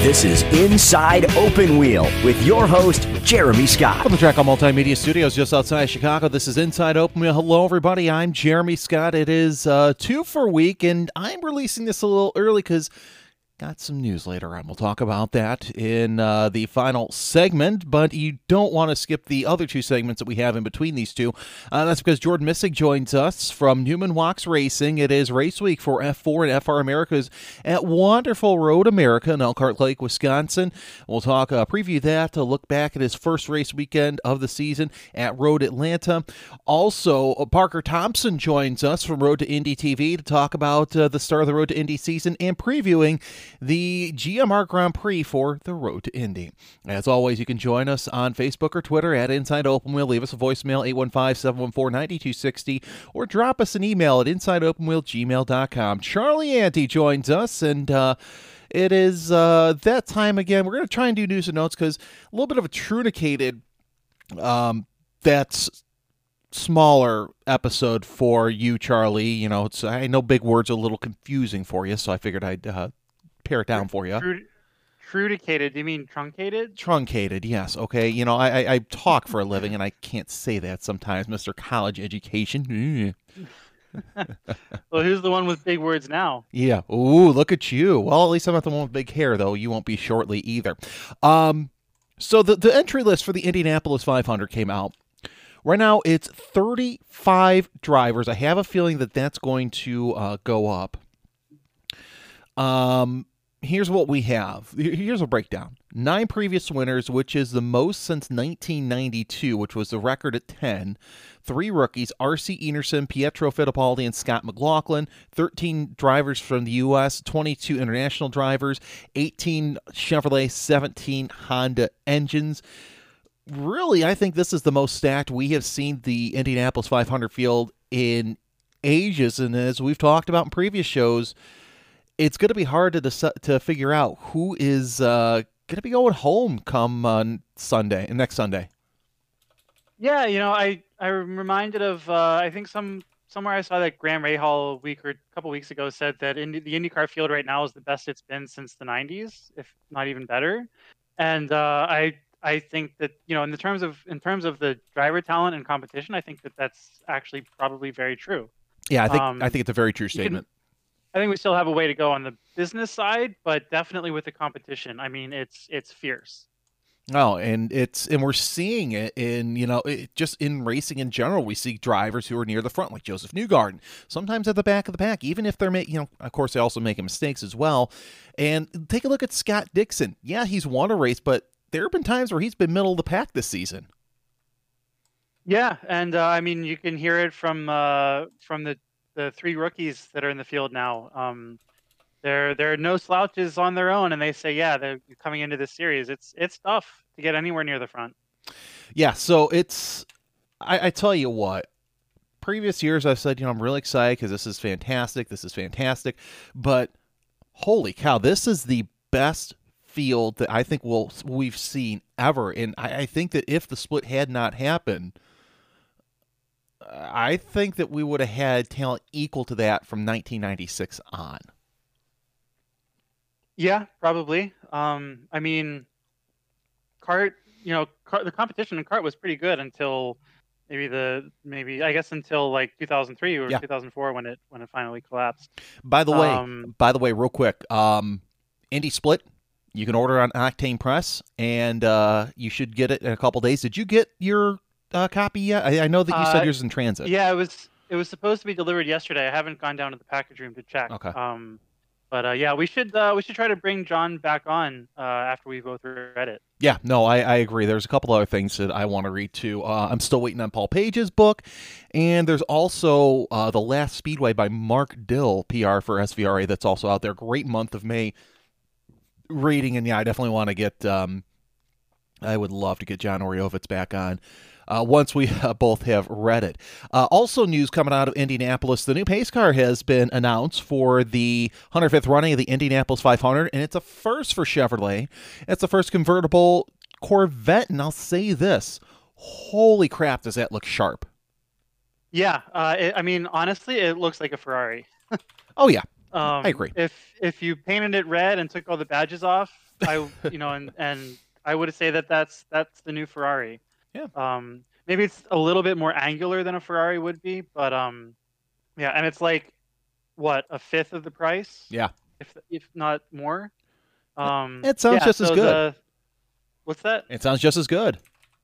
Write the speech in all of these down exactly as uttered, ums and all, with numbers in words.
This is Inside Open Wheel with your host, Jeremy Scott. From the Track On Multimedia Studios just outside Chicago, this is Inside Open Wheel. Hello, everybody. I'm Jeremy Scott. It is uh, two for week, and I'm releasing this a little early because got some news later on. We'll talk about that in uh, the final segment, but you don't want to skip the other two segments that we have in between these two. Uh, that's because Jordan Missick joins us from Newman Walks Racing. It is race week for F four and F R Americas at wonderful Road America in Elkhart Lake, Wisconsin. We'll talk, uh, preview that, a look back at his first race weekend of the season at Road Atlanta. Also, uh, Parker Thompson joins us from Road to Indy T V to talk about uh, the start of the Road to Indy season and previewing the G M R Grand Prix for the Road to Indy. As always, you can join us on Facebook or Twitter at Inside Open Wheel. Leave us a voicemail, eight one five, seven one four, nine two six zero, or drop us an email at insideopenwheel gmail dot com. Charlie Ante joins us, and uh, it is uh, that time again. We're going to try and do news and notes because a little bit of a trunicated um, that's smaller episode for you, Charlie. You know, it's, I know big words are a little confusing for you, so I figured I'd uh, pare it down for you. Trunicated? Do you mean truncated? Truncated, yes. Okay, you know, I, I, I talk for a living, and I can't say that sometimes, Mister College Education. Well, who's the one with big words now? Yeah. Ooh, look at you. Well, at least I'm not the one with big hair, though. You won't be shortly either. Um, so the, the entry list for the Indianapolis five hundred came out. Right now, it's thirty-five drivers. I have a feeling that that's going to uh, go up. Um, here's what we have. Here's a breakdown. Nine previous winners, which is the most since nineteen ninety-two, which was the record at ten. Three rookies, R C Enerson, Pietro Fittipaldi, and Scott McLaughlin. thirteen drivers from the U S, twenty-two international drivers, eighteen Chevrolet, seventeen Honda engines. Really, I think this is the most stacked we have seen the Indianapolis five hundred field in ages, and as we've talked about in previous shows, it's going to be hard to dec- to figure out who is uh, going to be going home come uh, Sunday, next Sunday. Yeah, you know, I I'm reminded of uh, I think some somewhere I saw that Graham Rahal a week or a couple weeks ago said that Indy, the IndyCar field right now is the best it's been since the nineties, if not even better. And uh, I I think that, you know, in the terms of in terms of the driver talent and competition, I think that that's actually probably very true. Yeah, I think Um, I think it's a very true statement. I think we still have a way to go on the business side, but definitely with the competition. I mean, it's it's fierce. Oh, and it's and we're seeing it in, you know, it, just in racing in general. We see drivers who are near the front, like Joseph Newgarden, sometimes at the back of the pack, even if they're making, you know, of course they also making mistakes as well. And take a look at Scott Dixon. Yeah, he's won a race, but there have been times where he's been middle of the pack this season. Yeah, and uh, I mean, you can hear it from uh, from the, the three rookies that are in the field now. Um, There, there are no slouches on their own, and they say, yeah, they're coming into this series. It's, it's tough to get anywhere near the front. Yeah, so it's, I, I tell you what, previous years I've said, you know, I'm really excited because this is fantastic, this is fantastic, but holy cow, this is the best field that I think we'll, we've seen ever, and I, I think that if the split had not happened, I think that we would have had talent equal to that from nineteen ninety-six on. Yeah, probably. Um, I mean, kart, you know, kart, the competition in kart was pretty good until maybe the maybe I guess until like two thousand three or Yeah. two thousand four when it when it finally collapsed. By the way, Um, by the way, real quick, um, Indy Split, you can order on Octane Press, and uh, you should get it in a couple days. Did you get your uh, copy yet? I, I know that you said Uh, yours is in transit. Yeah, it was it was supposed to be delivered yesterday. I haven't gone down to the package room to check. Okay. Um, but uh, yeah, we should uh, we should try to bring John back on uh, after we both read it. Yeah, no, I, I agree. There's a couple other things that I want to read too. Uh, I'm still waiting on Paul Page's book, and there's also uh, The Last Speedway by Mark Dill, P R for S V R A, that's also out there. Great month of May reading, and yeah, I definitely want to get. Um, I would love to get John Oriovitz back on. Uh, once we uh, both have read it. Uh, also news coming out of Indianapolis, the new pace car has been announced for the one hundred fifth running of the Indianapolis five hundred, and it's a first for Chevrolet. It's the first convertible Corvette, and I'll say this, holy crap, does that look sharp. Yeah, uh, it, I mean, honestly, it looks like a Ferrari. Oh, yeah, Um, I agree. If if you painted it red and took all the badges off, I you know, and and I would say that that's that's the new Ferrari. Yeah. Um, maybe it's a little bit more angular than a Ferrari would be, but um, yeah, and it's like what a fifth of the price. Yeah. If if not more. Um, It sounds yeah, just as so good. the- what's that? It sounds just as good.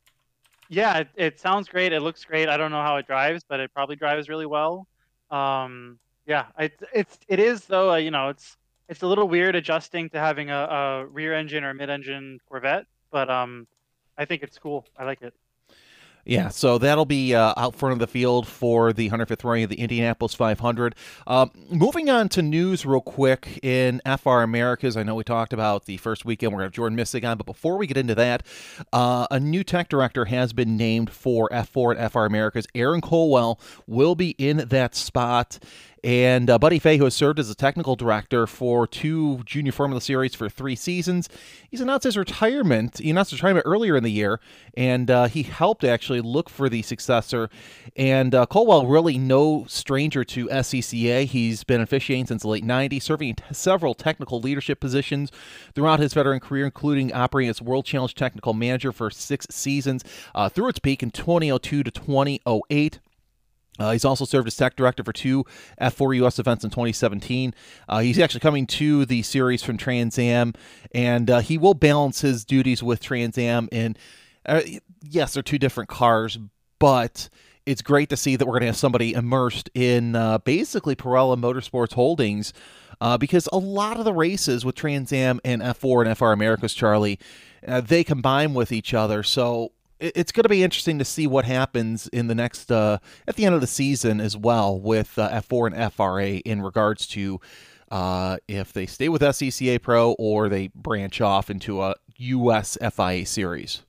Yeah, it, it sounds great. It looks great. I don't know how it drives, but it probably drives really well. Um, yeah, it, it's it is though. Uh, you know, it's it's a little weird adjusting to having a, a rear engine or mid engine Corvette, but um, I think it's cool. I like it. Yeah, so that'll be uh, out front of the field for the one hundred fifth running of the Indianapolis five hundred. Um, moving on to news real quick in F R Americas. I know we talked about the first weekend. We're going to have Jordan Missig on, but before we get into that, uh, a new tech director has been named for F four and F R Americas. Aaron Colwell will be in that spot. And uh, Buddy Fay, who has served as a technical director for two Junior Formula Series for three seasons, he's announced his retirement. He announced his retirement earlier in the year, and uh, he helped actually look for the successor. And uh, Colwell, really no stranger to S C C A. He's been officiating since the late nineties, serving in t- several technical leadership positions throughout his veteran career, including operating as World Challenge Technical Manager for six seasons uh, through its peak in twenty oh two to twenty oh eight. Uh, he's also served as tech director for two F four U S events in twenty seventeen. Uh, he's actually coming to the series from Trans Am, and uh, he will balance his duties with Trans Am. And uh, yes, they're two different cars, but it's great to see that we're going to have somebody immersed in uh, basically Pirella Motorsports Holdings, uh, because a lot of the races with Trans Am and F four and F R Americas, Charlie, uh, they combine with each other. So it's going to be interesting to see what happens in the next, uh, at the end of the season as well with uh, F four and F R A in regards to uh, if they stay with S C C A Pro or they branch off into a U S F I A series.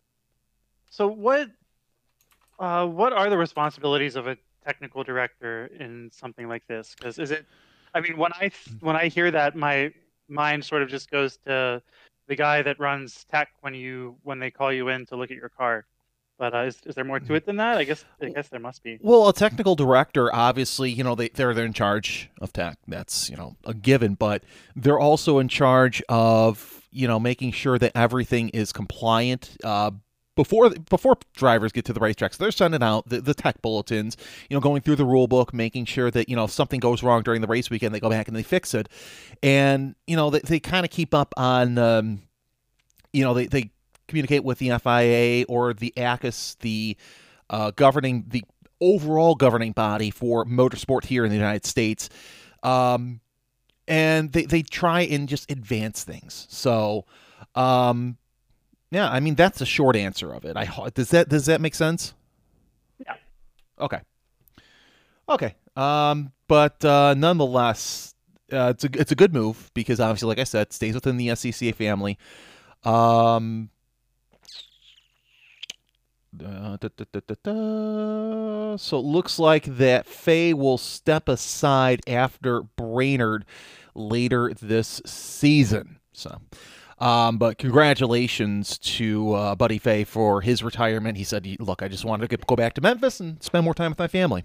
So what, uh, what are the responsibilities of a technical director in something like this? Because is it, I mean, when I when I hear that, my mind sort of just goes to the guy that runs tech when you when they call you in to look at your car. But uh, is, is there more to it than that? I guess I guess there must be. Well, a technical director, obviously, you know, they, they're, they're in charge of tech. That's, you know, a given. But they're also in charge of, you know, making sure that everything is compliant uh, before before drivers get to the racetrack. So they're sending out the, the tech bulletins, you know, going through the rule book, making sure that, you know, if something goes wrong during the race weekend, they go back and they fix it. And, you know, they, they kind of keep up on, um, you know, they, they communicate with the F I A or the A C U S, the uh, governing, the overall governing body for motorsport here in the United States. Um, and they, they try and just advance things. So, um, yeah, I mean, that's the short answer of it. I does that does that make sense? Yeah. Okay. Okay. Um, but uh, nonetheless, uh, it's a it's a good move because obviously, like I said, it stays within the S C C A family. Um. Uh, da, da, da, da, da. So it looks like that Fay will step aside after Brainerd later this season. So. Um, but congratulations to uh, Buddy Fay for his retirement. He said, look, I just wanted to get, go back to Memphis and spend more time with my family.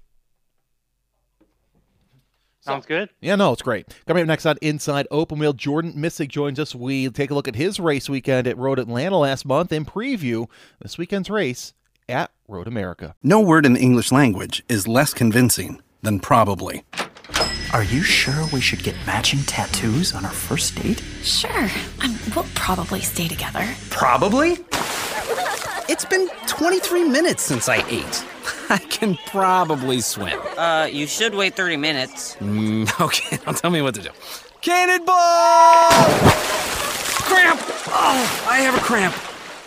Sounds so good. Yeah, no, it's great. Coming up next on Inside Open Wheel, Jordan Missig joins us. We take a look at his race weekend at Road Atlanta last month and preview this weekend's race at Road America. No word in the English language is less convincing than probably. Are you sure we should get matching tattoos on our first date? Sure. Um, we'll probably stay together. Probably? It's been twenty-three minutes since I ate. I can probably swim. Uh, you should wait thirty minutes. Mm, okay, now tell me what to do. Cannonball! Cramp! Oh, I have a cramp.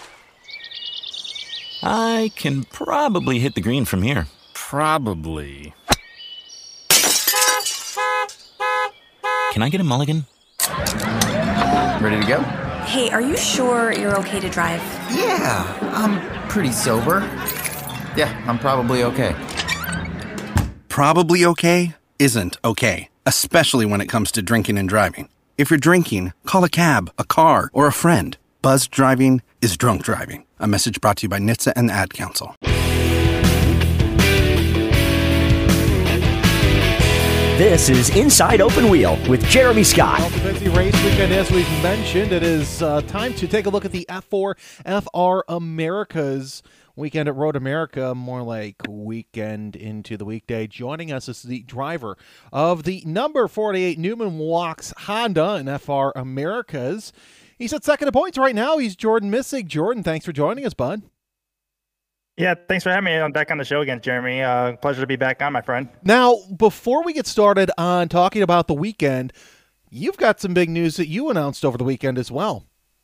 I can probably hit the green from here. Probably. Can I get a mulligan? Ready to go? Hey, are you sure you're okay to drive? Yeah, I'm pretty sober. Yeah, I'm probably okay. Probably okay isn't okay, especially when it comes to drinking and driving. If you're drinking, call a cab, a car, or a friend. Buzzed driving is drunk driving. A message brought to you by N H T S A and the Ad Council. This is Inside Open Wheel with Jeremy Scott. Well, it's a busy race weekend, as we've mentioned. It is uh, time to take a look at the F four F R Americas weekend at Road America, more like weekend into the weekday. Joining us is the driver of the number forty-eight Newman Walks Honda in F R Americas. He's at second in points right now. He's Jordan Missig. Jordan, thanks for joining us, bud. Yeah, thanks for having me on back on the show again, Jeremy. Uh, pleasure to be back on, my friend. Now, before we get started on talking about the weekend, you've got some big news that you announced over the weekend as well.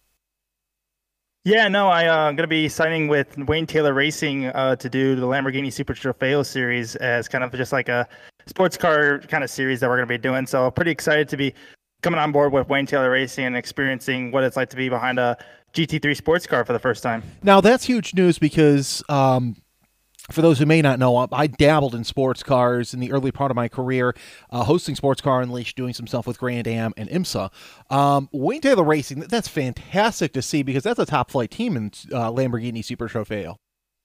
Yeah, no, I, uh, I'm going to be signing with Wayne Taylor Racing uh, to do the Lamborghini Super Trofeo series as kind of just like a sports car kind of series that we're going to be doing. So pretty excited to be coming on board with Wayne Taylor Racing and experiencing what it's like to be behind a G T three sports car for the first time. Now, that's huge news because um, for those who may not know, I dabbled in sports cars in the early part of my career, uh, hosting Sports Car Unleashed, doing some stuff with Grand Am and IMSA. Um, Wayne Taylor Racing, that's fantastic to see because that's a top flight team in uh, Lamborghini Super Trofeo.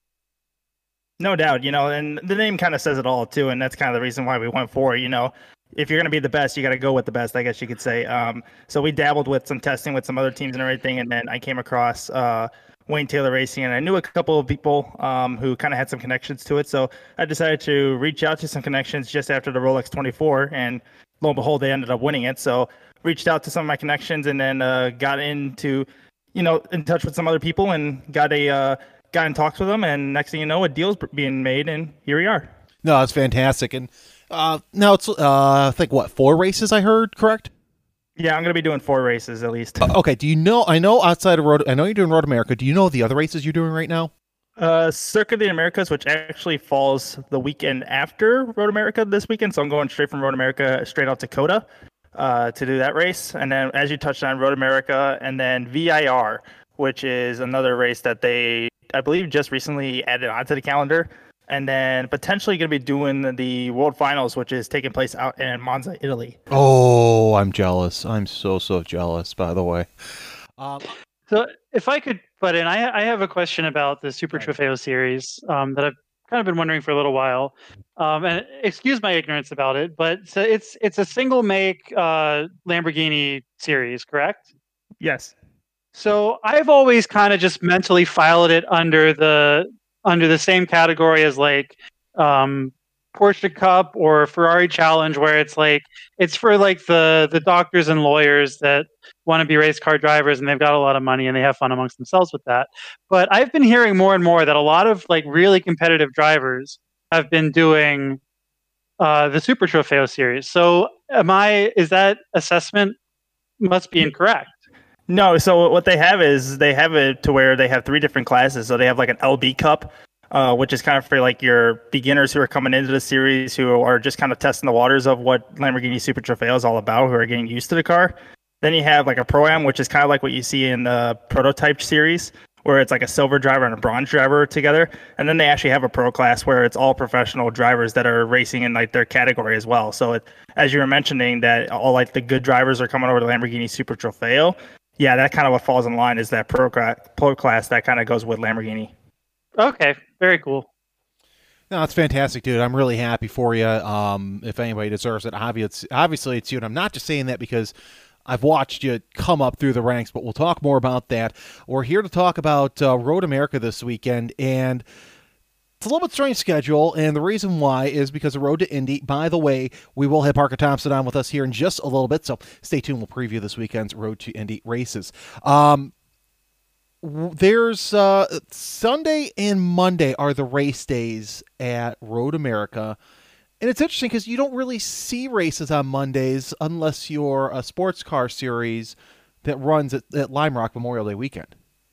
No doubt, you know, and the name kind of says it all too, and that's kind of the reason why we went for it, you know. If you're going to be the best, you got to go with the best, I guess you could say. Um, so we dabbled with some testing with some other teams and everything, and then I came across uh, Wayne Taylor Racing, and I knew a couple of people um, who kind of had some connections to it. So I decided to reach out to some connections just after the Rolex twenty-four, and lo and behold, they ended up winning it. So reached out to some of my connections, and then uh, got into, you know, in touch with some other people, and got a uh, got in talks with them, and next thing you know, a deal's being made, and here we are. No, that's fantastic, and. Uh, now it's, uh, I think, what, four races I heard, correct? Yeah, I'm going to be doing four races at least. Uh, okay, do you know, I know outside of Road, I know you're doing Road America. Do you know the other races you're doing right now? Uh, Circuit of the Americas, which actually falls the weekend after Road America this weekend. So I'm going straight from Road America straight out to COTA uh, to do that race. And then, as you touched on, Road America, and then V I R, which is another race that they, I believe, just recently added onto the calendar. And then potentially going to be doing the World Finals, which is taking place out in Monza, Italy. Oh, I'm jealous. I'm so, so jealous, by the way. Um, so if I could butt in, I, I have a question about the Super Trofeo series um, that I've kind of been wondering for a little while. Um, and excuse my ignorance about it, but so it's it's a single make uh, Lamborghini series, correct? Yes. So I've always kind of just mentally filed it under the under the same category as like um, Porsche Cup or Ferrari Challenge, where it's like it's for like the the doctors and lawyers that want to be race car drivers and they've got a lot of money and they have fun amongst themselves with that. But I've been hearing more and more that a lot of like really competitive drivers have been doing uh, the Super Trofeo series. So am I? Is that assessment must be incorrect? No, so what they have is they have it to where they have three different classes. So they have like an L B Cup, uh, which is kind of for like your beginners who are coming into the series, who are just kind of testing the waters of what Lamborghini Super Trofeo is all about, who are getting used to the car. Then you have like a Pro-Am, which is kind of like what you see in the Prototype series, where it's like a silver driver and a bronze driver together. And then they actually have a Pro class where it's all professional drivers that are racing in like their category as well. So it, as you were mentioning, that all like the good drivers are coming over to Lamborghini Super Trofeo. Yeah, that kind of what falls in line is that pro, pro class that kind of goes with Lamborghini. Okay, very cool. No, it's fantastic, dude. I'm really happy for you. Um, if anybody deserves it, obviously, obviously it's you. And I'm not just saying that because I've watched you come up through the ranks, but we'll talk more about that. We're here to talk about uh, Road America this weekend, and it's a little bit strange schedule, and the reason why is because of Road to Indy. By the way, we will have Parker Thompson on with us here in just a little bit, so stay tuned. We'll preview this weekend's Road to Indy races. Um, there's uh, Sunday and Monday are the race days at Road America, and it's interesting because you don't really see races on Mondays unless you're a sports car series that runs at, at Lime Rock Memorial Day weekend.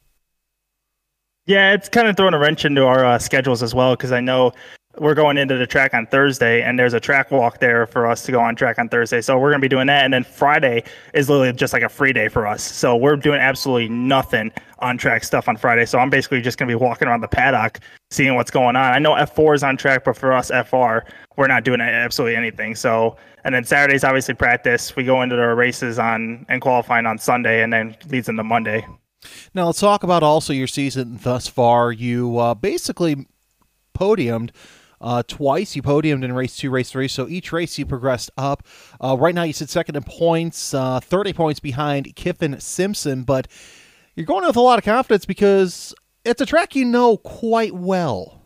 Yeah, it's kind of throwing a wrench into our uh, schedules as well, because I know we're going into the track on Thursday, and there's a track walk there for us to go on track on Thursday. So we're going to be doing that, and then Friday is literally just like a free day for us. So we're doing absolutely nothing on track stuff on Friday. So I'm basically just going to be walking around the paddock, seeing what's going on. I know F four is on track, but for us, F R, we're not doing absolutely anything. So, and then Saturday's obviously practice. We go into the races on and qualifying on Sunday, and then leads into Monday. Now let's talk about also your season thus far. You uh, basically podiumed uh, twice. You podiumed in race two, race three, so each race you progressed up. Uh, right now you sit second in points, uh, thirty points behind Kyffin Simpson, but you're going with a lot of confidence because it's a track you know quite well.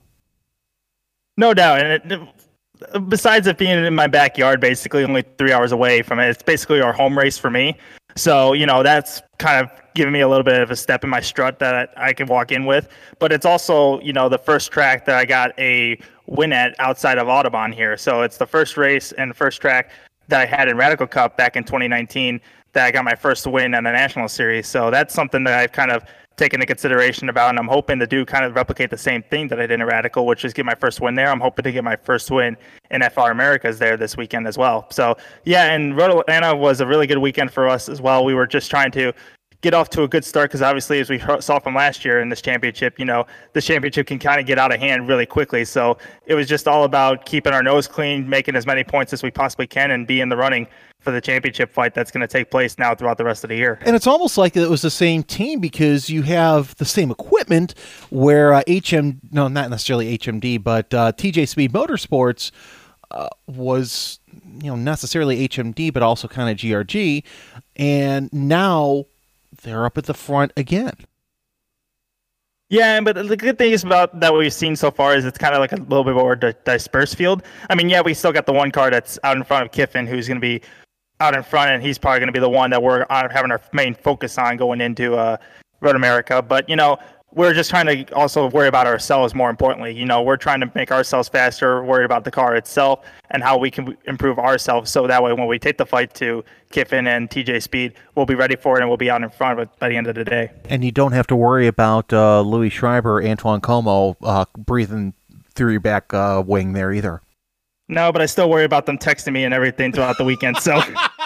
No doubt, and it, besides it being in my backyard, basically only three hours away from it, it's basically our home race for me. So, you know, that's kind of giving me a little bit of a step in my strut that I, I can walk in with. But it's also, you know, the first track that I got a win at outside of Audubon here. So it's the first race and first track that I had in Radical Cup back in twenty nineteen that I got my first win in the National Series. So that's something that I've kind of taken into consideration about, and I'm hoping to do kind of replicate the same thing that I did in Radical, which is get my first win there. I'm hoping to get my first win in F R Americas there this weekend as well. So yeah, and Road Atlanta was a really good weekend for us as well. We were just trying to get off to a good start because obviously, as we saw from last year in this championship, you know, the championship can kind of get out of hand really quickly. So it was just all about keeping our nose clean, making as many points as we possibly can, and be in the running for the championship fight that's going to take place now throughout the rest of the year. And it's almost like it was the same team because you have the same equipment where uh, H M, no, not necessarily H M D, but uh, T J Speed Motorsports uh, was, you know, necessarily H M D, but also kind of G R G. And now they're up at the front again. Yeah, but the good thing is about that we've seen so far is it's kind of like a little bit more di- dispersed field. I mean, yeah, we still got the one car that's out in front of Kyffin, who's going to be out in front, and he's probably going to be the one that we're having our main focus on going into uh, Road America. But, you know, we're just trying to also worry about ourselves more importantly. You know, we're trying to make ourselves faster, worried about the car itself and how we can improve ourselves. So that way, when we take the fight to Kyffin and T J Speed, we'll be ready for it and we'll be out in front of it by the end of the day. And you don't have to worry about uh, Louis Schreiber, Antoine Como uh, breathing through your back uh, wing there either. No, but I still worry about them texting me and everything throughout the weekend. So,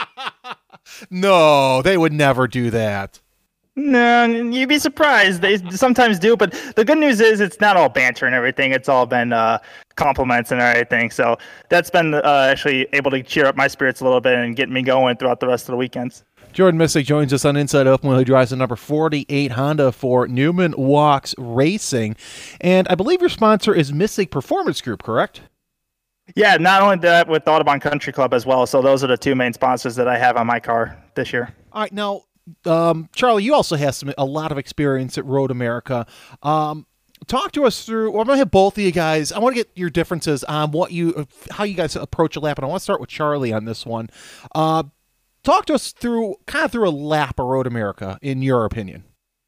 no, they would never do that. No, you'd be surprised. They sometimes do, but the good news is it's not all banter and everything. It's all been uh, compliments and everything. So that's been uh, actually able to cheer up my spirits a little bit and get me going throughout the rest of the weekends. Jordan Missick joins us on Inside Open Wheel. He drives the number forty-eight Honda for Newman Walks Racing. And I believe your sponsor is Missick Performance Group, correct? Yeah, not only that, with Audubon Country Club as well. So those are the two main sponsors that I have on my car this year. All right, now, um, Charlie, you also have some a lot of experience at Road America. Um, talk to us through, well, I'm going to have both of you guys. I want to get your differences on what you, how you guys approach a lap. And I want to start with Charlie on this one. Uh, talk to us through, kind of through a lap of Road America, in your opinion.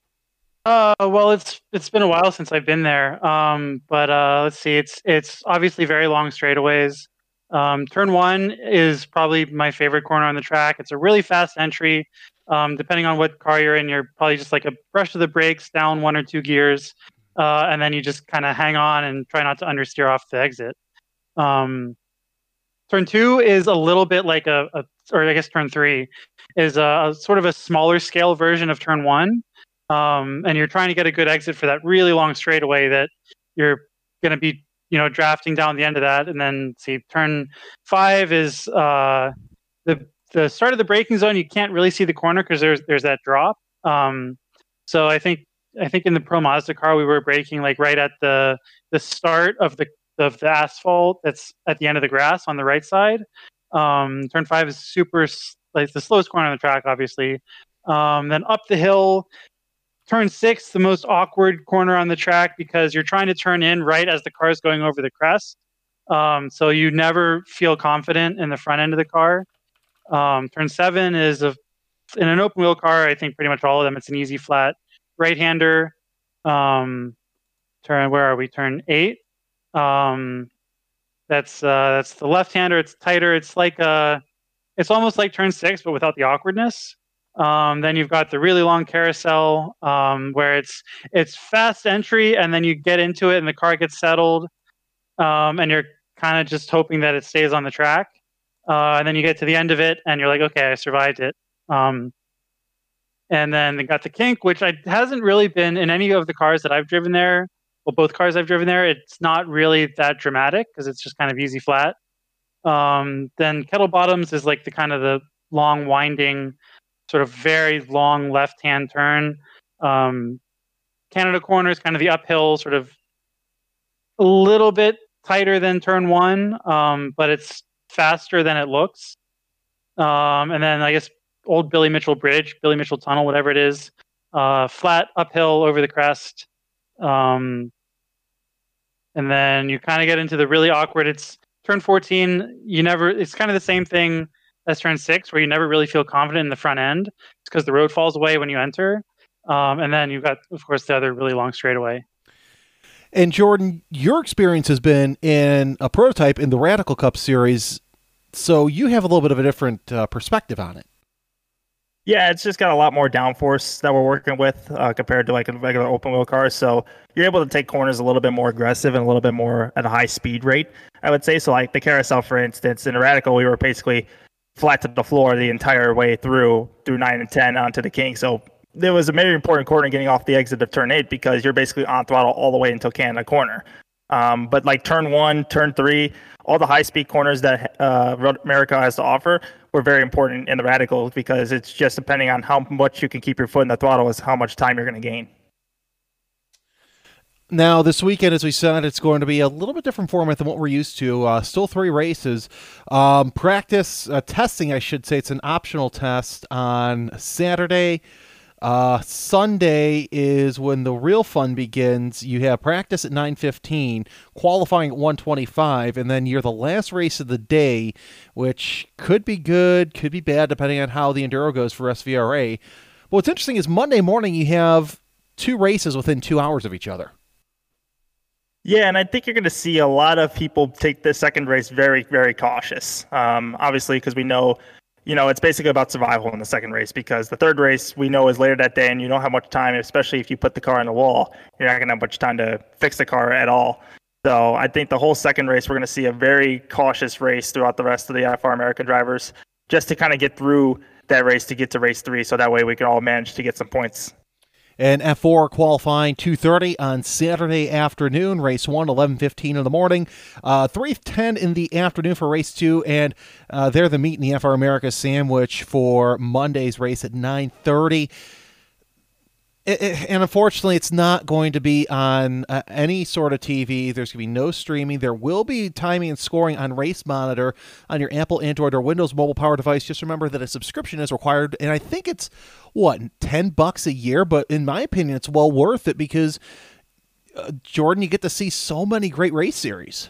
Uh, well, it's it's been a while since I've been there, um, but uh, let's see. It's it's obviously very long straightaways. Um, turn one is probably my favorite corner on the track. It's a really fast entry. Um, depending on what car you're in, you're probably just like a brush of the brakes, down one or two gears, uh, and then you just kind of hang on and try not to understeer off the exit. Um, turn two is a little bit like a, a or I guess turn three is a, a sort of a smaller scale version of turn one. Um, and you're trying to get a good exit for that really long straightaway that you're going to be, you know, drafting down the end of that. And then see, turn five is uh, the the start of the braking zone. You can't really see the corner because there's there's that drop. Um, so I think I think in the Pro Mazda car we were braking like right at the the start of the of the asphalt that's at the end of the grass on the right side. Um, turn five is super like the slowest corner on the track, obviously. Um, then up the hill. Turn six, the most awkward corner on the track because you're trying to turn in right as the car is going over the crest. Um, so you never feel confident in the front end of the car. Um, turn seven is a, in an open wheel car, I think pretty much all of them, it's an easy flat right-hander. Um, turn, where are we? Turn eight. Um, that's uh, that's the left-hander. It's tighter. It's like a, it's almost like turn six, but without the awkwardness. Um, then you've got the really long carousel um, where it's it's fast entry, and then you get into it, and the car gets settled, um, and you're kind of just hoping that it stays on the track. Uh, and then you get to the end of it, and you're like, okay, I survived it. Um, and then they got the kink, which I, hasn't really been in any of the cars that I've driven there. Well, both cars I've driven there, it's not really that dramatic because it's just kind of easy flat. Um, then Kettle Bottoms is like the kind of the long winding, sort of very long left-hand turn. Um, Canada Corner is kind of the uphill, sort of a little bit tighter than turn one, um, but it's faster than it looks. Um, and then I guess old Billy Mitchell Bridge, Billy Mitchell Tunnel, whatever it is, uh, flat uphill over the crest. Um, and then you kind of get into the really awkward. It's turn fourteen. You never. It's kind of the same thing as turn six, where you never really feel confident in the front end. It's because the road falls away when you enter. Um, and then you've got, of course, the other really long straightaway. And Jordan, your experience has been in a prototype in the Radical Cup series, so you have a little bit of a different uh, perspective on it. Yeah, it's just got a lot more downforce that we're working with uh, compared to like a regular open wheel car. So you're able to take corners a little bit more aggressive and a little bit more at a high speed rate, I would say. So like the carousel, for instance, in a Radical, we were basically flat to the floor the entire way through, through nine and ten onto the King. So there was a very important corner getting off the exit of turn eight because you're basically on throttle all the way until Canada corner. Um, but like turn one, turn three, all the high speed corners that uh, Road America has to offer were very important in the Radicals because it's just depending on how much you can keep your foot in the throttle is how much time you're going to gain. Now, this weekend, as we said, it's going to be a little bit different format than what we're used to. Uh, still three races. Um, practice, uh, testing, I should say. It's an optional test on Saturday. Uh, Sunday is when the real fun begins. You have practice at nine fifteen, qualifying at one twenty-five, and then you're the last race of the day, which could be good, could be bad, depending on how the Enduro goes for S V R A. But what's interesting is Monday morning you have two races within two hours of each other. Yeah, and I think you're going to see a lot of people take the second race very, very cautious. Um, obviously, because we know You know, it's basically about survival in the second race because the third race we know is later that day and you don't have much time, especially if you put the car on the wall. You're not going to have much time to fix the car at all. So I think the whole second race, we're going to see a very cautious race throughout the rest of the F R America drivers just to kind of get through that race to get to race three. So that way we can all manage to get some points. And F four qualifying two thirty on Saturday afternoon. Race one, eleven fifteen in the morning. Uh, three ten in the afternoon for race two. And uh, they're the meet in the F R America sandwich for Monday's race at nine thirty. It, it, and unfortunately, it's not going to be on uh, any sort of T V. There's going to be no streaming. There will be timing and scoring on Race Monitor on your Apple, Android, or Windows mobile power device. Just remember that a subscription is required, and I think it's, what, ten bucks a year? But in my opinion, it's well worth it because, uh, Jordan, you get to see so many great race series.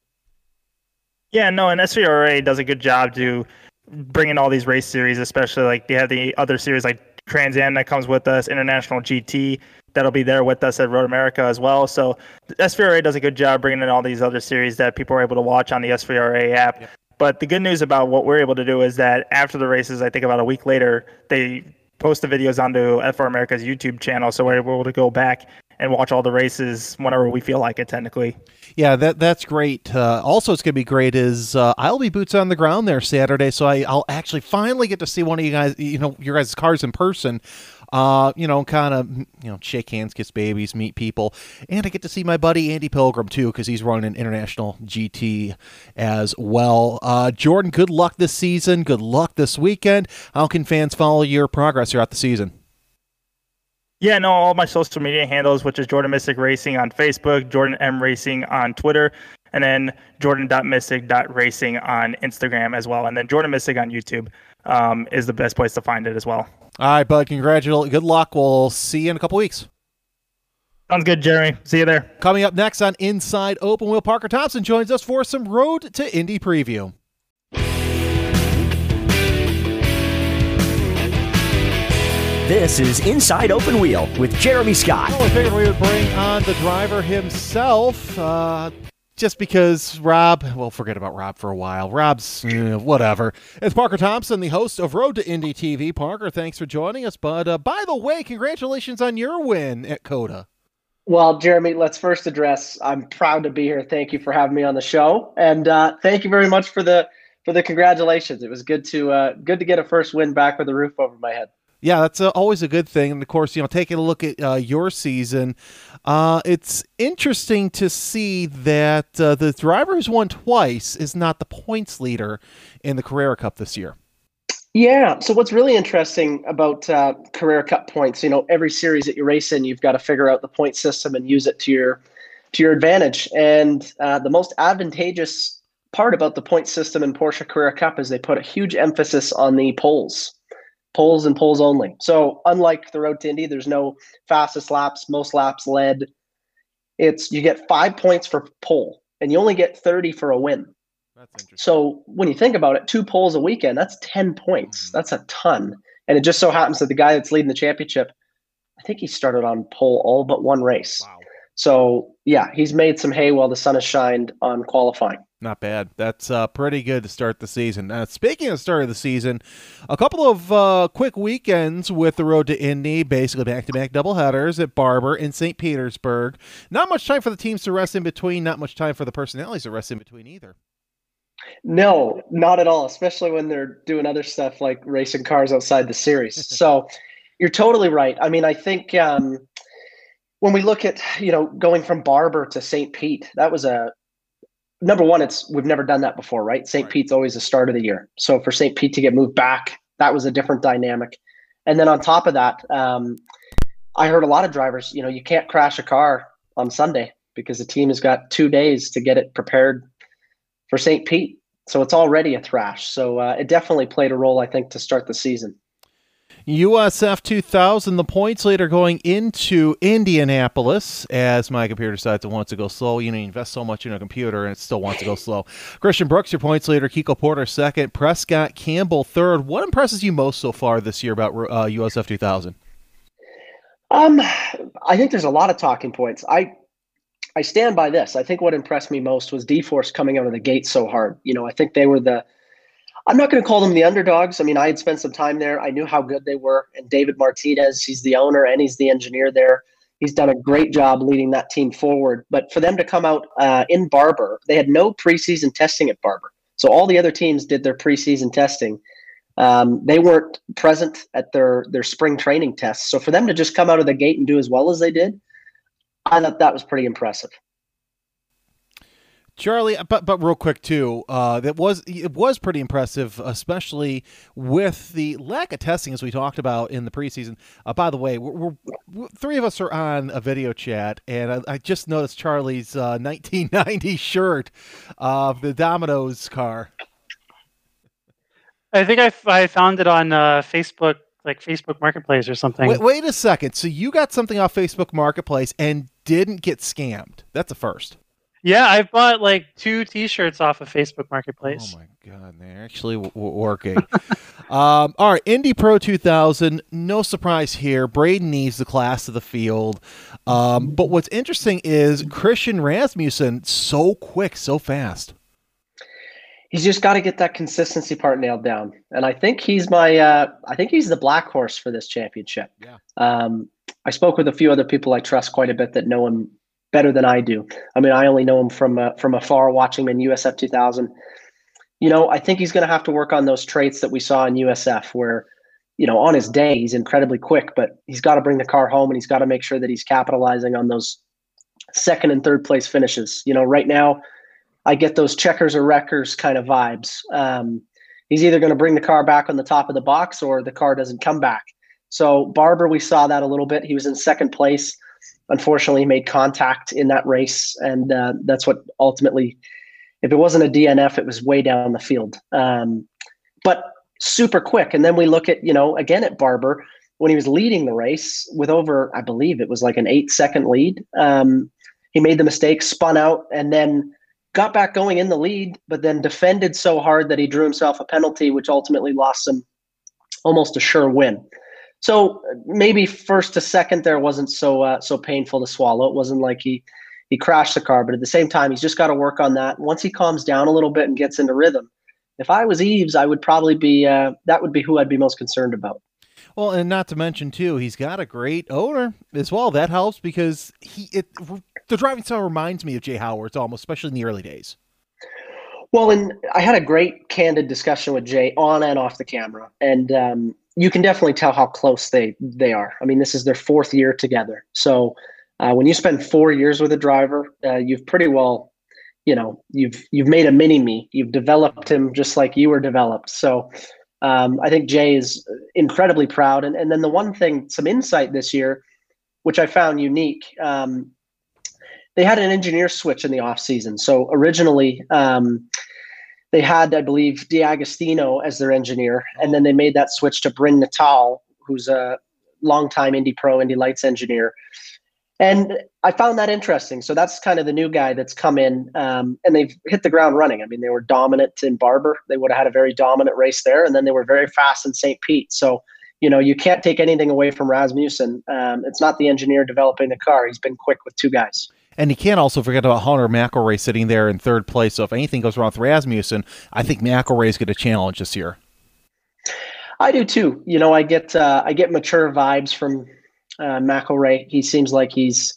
Yeah, no, and S V R A does a good job to bring in all these race series, especially like they have the other series like Trans Am that comes with us, International G T that'll be there with us at Road America as well. So S V R A does a good job bringing in all these other series that people are able to watch on the S V R A app. Yeah. But the good news about what we're able to do is that after the races, I think about a week later, they post the videos onto F R America's YouTube channel, so we're able to go back and watch all the races whenever we feel like it, technically. Yeah, that that's great. Uh, also, it's going to be great is uh, I'll be boots on the ground there Saturday, so I, I'll actually finally get to see one of you guys, you know, your guys' cars in person. Uh, you know, kind of, you know, shake hands, kiss babies, meet people, and I get to see my buddy Andy Pilgrim too because he's running an International G T as well. Uh, Jordan, good luck this season. Good luck this weekend. How can fans follow your progress throughout the season? Yeah, no, all my social media handles, which is Jordan Mystic Racing on Facebook, Jordan M Racing on Twitter, and then jordan dot mystic dot racing on Instagram as well. And then Jordan Mystic on YouTube um, is the best place to find it as well. All right, bud, congratulations. Good luck. We'll see you in a couple weeks. Sounds good, Jeremy. See you there. Coming up next on Inside Open Wheel, Parker Thompson joins us for some Road to Indy preview. This is Inside Open Wheel with Jeremy Scott. Well, we figured we would bring on the driver himself, uh, just because Rob, well, forget about Rob for a while. Rob's, eh, whatever. It's Parker Thompson, the host of Road to Indy T V. Parker, thanks for joining us. But uh, by the way, congratulations on your win at COTA. Well, Jeremy, let's first address, I'm proud to be here. Thank you for having me on the show. And uh, thank you very much for the for the congratulations. It was good to uh, good to get a first win back with a roof over my head. Yeah, that's uh, always a good thing. And, of course, you know, taking a look at uh, your season, uh, it's interesting to see that uh, the driver who's won twice is not the points leader in the Carrera Cup this year. Yeah, so what's really interesting about uh, Carrera Cup points, you know, every series that you race in, you've got to figure out the point system and use it to your to your advantage. And uh, the most advantageous part about the point system in Porsche Carrera Cup is they put a huge emphasis on the poles, poles and poles only. So unlike the Road to Indy, there's no fastest laps, most laps led. It's you get five points for pole, and you only get thirty for a win. That's interesting. So when you think about it, two poles a weekend, that's ten points. Mm-hmm. That's a ton. And it just so happens that the guy that's leading the championship, I think he started on pole all but one race. Wow. So, yeah, he's made some hay while the sun has shined on qualifying. Not bad. That's uh, pretty good to start the season. Uh, speaking of start of the season, a couple of uh, quick weekends with the Road to Indy, basically back-to-back doubleheaders at Barber and Saint Petersburg. Not much time for the teams to rest in between, not much time for the personalities to rest in between either. No, not at all, especially when they're doing other stuff like racing cars outside the series. So you're totally right. I mean, I think um, when we look at, you know, going from Barber to Saint Pete, that was a number one, it's we've never done that before, right? Saint Right. Pete's always the start of the year. So for Saint Pete to get moved back, that was a different dynamic. And then on top of that, um, I heard a lot of drivers, you know, you can't crash a car on Sunday because the team has got two days to get it prepared for Saint Pete. So it's already a thrash. So uh, it definitely played a role, I think, to start the season. U S F two thousand, the points leader going into Indianapolis as my computer decides it wants to go slow. You know, you invest so much in a computer and it still wants to go slow. Christian Brooks, your points leader. Kiko Porter, second. Prescott Campbell, third. What impresses you most so far this year about uh, U S F two thousand? Um, I think there's a lot of talking points. I I stand by this. I think what impressed me most was D-Force coming out of the gate so hard. You know, I think they were the I'm not going to call them the underdogs. I mean, I had spent some time there. I knew how good they were. And David Martinez, he's the owner and he's the engineer there. He's done a great job leading that team forward. But for them to come out uh, in Barber, they had no preseason testing at Barber. So all the other teams did their preseason testing. Um, they weren't present at their, their spring training tests. So for them to just come out of the gate and do as well as they did, I thought that was pretty impressive. Charlie, but but real quick too, uh, that was it was pretty impressive, especially with the lack of testing as we talked about in the preseason. Uh, by the way, we're, we're, three of us are on a video chat, and I, I just noticed Charlie's uh, nineteen ninety shirt of the Domino's car. I think I, I found it on uh, Facebook, like Facebook Marketplace or something. Wait, wait a second. So you got something off Facebook Marketplace and didn't get scammed? That's a first. Yeah, I've bought like two T-shirts off of Facebook Marketplace. Oh my God, they're actually w- working. um, all right, Indy Pro two thousand. No surprise here. Braden needs the class of the field. Um, but what's interesting is Christian Rasmussen so quick, so fast. He's just got to get that consistency part nailed down, and I think he's my. Uh, I think he's the black horse for this championship. Yeah. Um, I spoke with a few other people I trust quite a bit that know him better than I do. I mean, I only know him from uh, from afar, watching him in U S F two thousand. You know, I think he's going to have to work on those traits that we saw in U S F where, you know, on his day, he's incredibly quick, but he's got to bring the car home and he's got to make sure that he's capitalizing on those second and third place finishes. You know, right now, I get those checkers or wreckers kind of vibes. Um, he's either going to bring the car back on the top of the box or the car doesn't come back. So Barber, we saw that a little bit. He was in second place. Unfortunately, he made contact in that race, and uh, that's what ultimately, if it wasn't a D N F, it was way down the field. Um, but super quick. And then we look at, you know, again at Barber, when he was leading the race with over, I believe it was like an eight-second lead. Um, he made the mistake, spun out, and then got back going in the lead, but then defended so hard that he drew himself a penalty, which ultimately lost him almost a sure win. So maybe first to second there wasn't so uh, so painful to swallow. It wasn't like he he crashed the car, but at the same time, he's just got to work on that. Once he calms down a little bit and gets into rhythm, if I was Eves, I would probably be uh, that would be who I'd be most concerned about. Well, and not to mention too, he's got a great owner as well. That helps because he it the driving style reminds me of Jay Howard's almost, especially in the early days. Well, and I had a great candid discussion with Jay on and off the camera, and um, you can definitely tell how close they they are. I mean, this is their fourth year together. So uh, when you spend four years with a driver, uh, you've pretty well, you know, you've you've made a mini me. You've developed him just like you were developed. So um, I think Jay is incredibly proud. And and then the one thing, some insight this year, which I found unique. Um, they had an engineer switch in the off season. So originally, um, they had, I believe, D'Agostino as their engineer, and then they made that switch to Bryn Natal, who's a longtime Indy Pro, Indy Lights engineer. And I found that interesting. So that's kind of the new guy that's come in, um, and they've hit the ground running. I mean, they were dominant in Barber. They would have had a very dominant race there, and then they were very fast in Saint Pete. So, you know, you can't take anything away from Rasmussen. Um, it's not the engineer developing the car. He's been quick with two guys. And you can't also forget about Hunter McElroy sitting there in third place. So if anything goes wrong with Rasmussen, I think McElroy's going to challenge this year. I do too. You know, I get uh, I get mature vibes from uh, McElroy. He seems like he's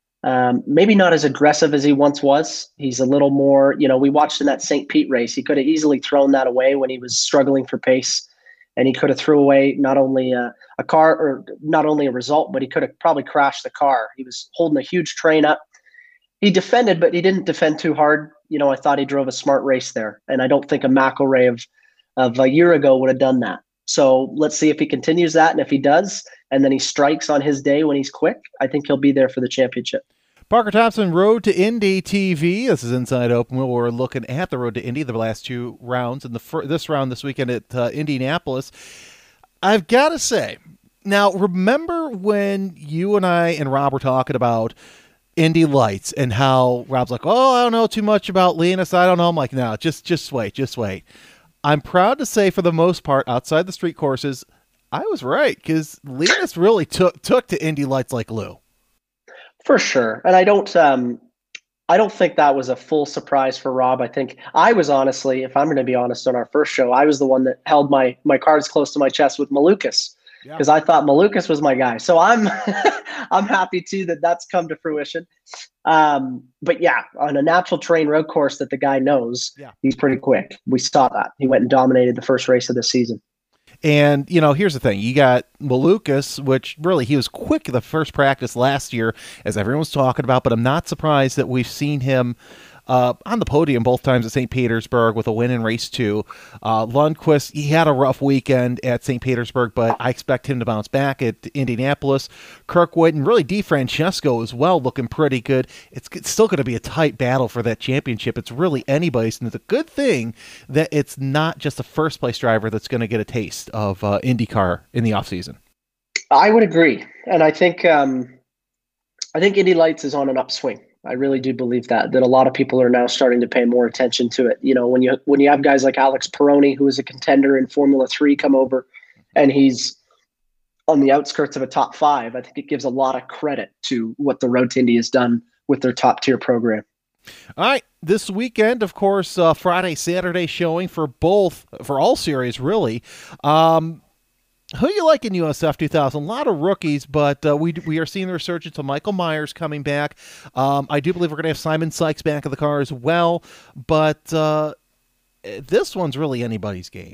um, maybe not as aggressive as he once was. He's a little more, you know, we watched in that Saint Pete race. He could have easily thrown that away when he was struggling for pace. And he could have threw away not only a, a car or not only a result, but he could have probably crashed the car. He was holding a huge train up. He defended, but he didn't defend too hard. You know, I thought he drove a smart race there. And I don't think a McElroy of, of a year ago would have done that. So let's see if he continues that. And if he does, and then he strikes on his day when he's quick, I think he'll be there for the championship. Parker Thompson, Road to Indy T V. This is Inside Open. We're looking at the Road to Indy, the last two rounds, and the fir- this round this weekend at uh, Indianapolis. I've got to say, now remember when you and I and Rob were talking about Indy Lights and how Rob's like, oh, I don't know too much about Linus. I don't know. I'm like, no, just just wait, just wait. I'm proud to say, for the most part, outside the street courses, I was right, because Linus really took took to Indy Lights like glue. For sure. And I don't um, I don't think that was a full surprise for Rob. I think I was honestly, if I'm going to be honest, on our first show, I was the one that held my my cards close to my chest with Malukas, because yeah. I thought Malukas was my guy. So I'm I'm happy too that that's come to fruition. Um, but yeah, on a natural terrain road course that the guy knows, yeah. he's pretty quick. We saw that. He went and dominated the first race of the season. And, you know, here's the thing. You got Malukas, which really, he was quick the first practice last year, as everyone was talking about, but I'm not surprised that we've seen him uh, on the podium both times at Saint Petersburg with a win in race two. Uh, Lundqvist, he had a rough weekend at Saint Petersburg, but I expect him to bounce back at Indianapolis. Kirkwood and really DeFrancesco as well, looking pretty good. It's, it's still going to be a tight battle for that championship. It's really anybody's, and it's a good thing that it's not just a first-place driver that's going to get a taste of uh, IndyCar in the offseason. I would agree, and I think um, I think Indy Lights is on an upswing. I really do believe that, that a lot of people are now starting to pay more attention to it. You know, when you when you have guys like Alex Peroni, who is a contender in Formula Three, come over, and he's on the outskirts of a top five, I think it gives a lot of credit to what the Road to Indy has done with their top tier program. All right, this weekend, of course, uh, Friday, Saturday showing for both, for all series, really. Um, Who you like in U S F two thousand? A lot of rookies, but uh, we we are seeing the resurgence of Michael Myers coming back. Um, I do believe we're going to have Simon Sykes back in the car as well, but uh, this one's really anybody's game.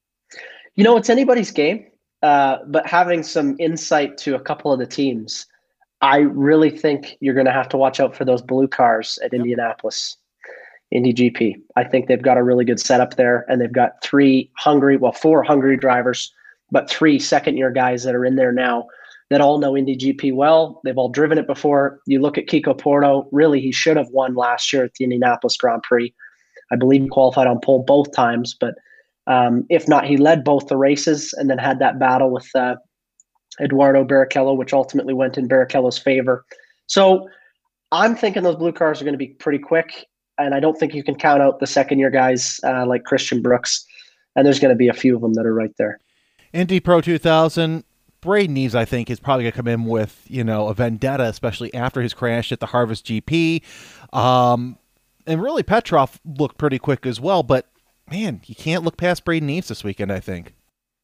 You know, it's anybody's game, uh, but having some insight to a couple of the teams, I really think you're going to have to watch out for those blue cars at yep. Indianapolis, Indy G P. I think they've got a really good setup there, and they've got three hungry, well, four hungry drivers, but three second-year guys that are in there now that all know Indy G P well. They've all driven it before. You look at Kiko Porto, really he should have won last year at the Indianapolis Grand Prix. I believe he qualified on pole both times, but um, if not, he led both the races and then had that battle with uh, Eduardo Barrichello, which ultimately went in Barrichello's favor. So I'm thinking those blue cars are going to be pretty quick, and I don't think you can count out the second-year guys uh, like Christian Brooks, and there's going to be a few of them that are right there. Indy Pro two thousand, Braden Eves, I think, is probably going to come in with, you know, a vendetta, especially after his crash at the Harvest G P. Um, and really, Petrov looked pretty quick as well, but, man, you can't look past Braden Eves this weekend, I think.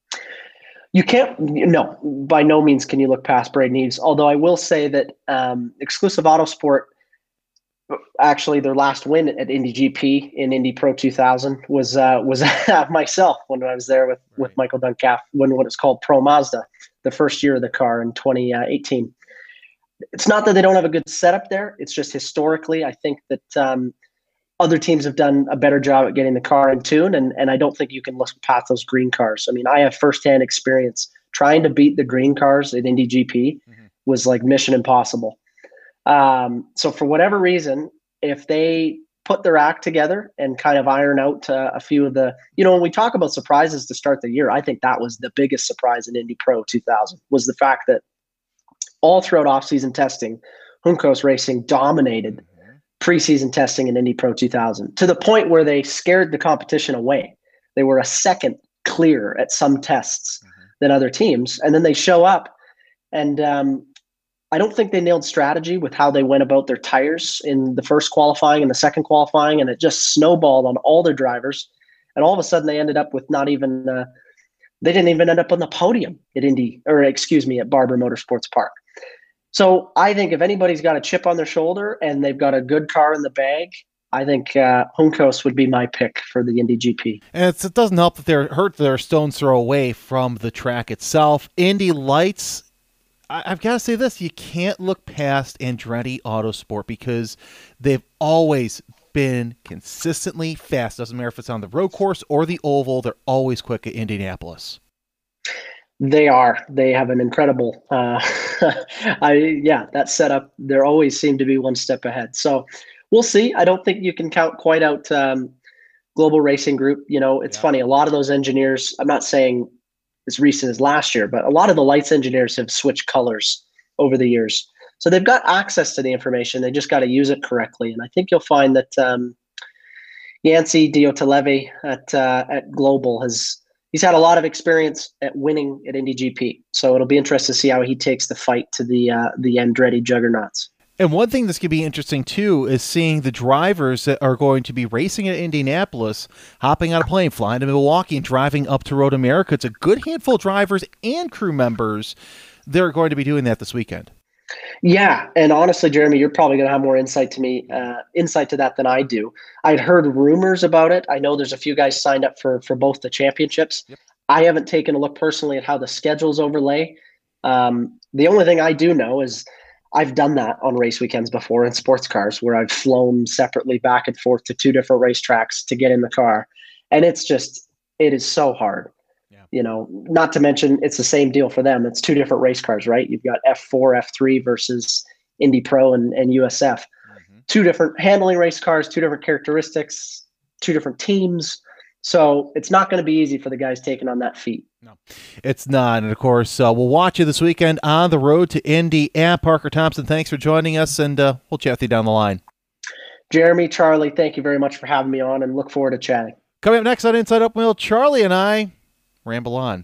You can't, no, by no means can you look past Braden Eves, although I will say that um, Exclusive Autosport, actually their last win at Indy G P in Indy Pro two thousand was uh, was myself when I was there with, right. with Michael Duncalf when what it's called Pro Mazda, the first year of the car in twenty eighteen. It's not that they don't have a good setup there. It's just historically, I think that um, other teams have done a better job at getting the car in tune, and, and I don't think you can look past those green cars. I mean, I have firsthand experience trying to beat the green cars at Indy G P mm-hmm. was like mission impossible. Um, so for whatever reason, if they put their act together and kind of iron out uh, a few of the, you know, when we talk about surprises to start the year, I think that was the biggest surprise in Indy Pro two thousand, was the fact that all throughout off-season testing, Juncos Racing dominated preseason testing in Indy Pro two thousand to the point where they scared the competition away. They were a second clear at some tests mm-hmm. than other teams. And then they show up and um, I don't think they nailed strategy with how they went about their tires in the first qualifying and the second qualifying. And it just snowballed on all their drivers. And all of a sudden they ended up with not even, uh, they didn't even end up on the podium at Indy, or excuse me, at Barber Motorsports Park. So I think if anybody's got a chip on their shoulder and they've got a good car in the bag, I think uh, Juncos would be my pick for the Indy G P. And it's, it doesn't help that they're hurt their stone's throw away from the track itself. Indy Lights, I, I've got to say this, you can't look past Andretti Autosport because they've always been consistently fast. Doesn't matter if it's on the road course or the oval, they're always quick at Indianapolis. They are. They have an incredible, uh, I yeah, that setup. They always seem to be one step ahead. So we'll see. I don't think you can count quite out um, Global Racing Group. You know, it's yeah. funny. A lot of those engineers, I'm not saying as recent as last year, but a lot of the lights engineers have switched colors over the years. So they've got access to the information. They just got to use it correctly. And I think you'll find that um, Yancey Diotalevi at uh, at Global has, he's had a lot of experience at winning at Indy G P. So it'll be interesting to see how he takes the fight to the uh, the Andretti juggernauts. And one thing that's going to be interesting, too, is seeing the drivers that are going to be racing at Indianapolis, hopping on a plane, flying to Milwaukee, and driving up to Road America. It's a good handful of drivers and crew members that are going to be doing that this weekend. Yeah, and honestly, Jeremy, you're probably going to have more insight to me, uh, insight to that than I do. I'd heard rumors about it. I know there's a few guys signed up for for both the championships. Yep. I haven't taken a look personally at how the schedules overlay. Um, the only thing I do know is I've done that on race weekends before in sports cars, where I've flown separately back and forth to two different racetracks to get in the car, and it's just it is so hard. You know, not to mention it's the same deal for them. It's two different race cars, right? You've got F four, F three versus Indy Pro and, and U S F. Mm-hmm. Two different handling race cars, two different characteristics, two different teams. So it's not going to be easy for the guys taking on that feat. No, it's not. And, of course, uh, we'll watch you this weekend on the road to Indy. And Parker Thompson, thanks for joining us, and uh, we'll chat with you down the line. Jeremy, Charlie, thank you very much for having me on, and look forward to chatting. Coming up next on Inside Open Wheel, Charlie and I ramble on.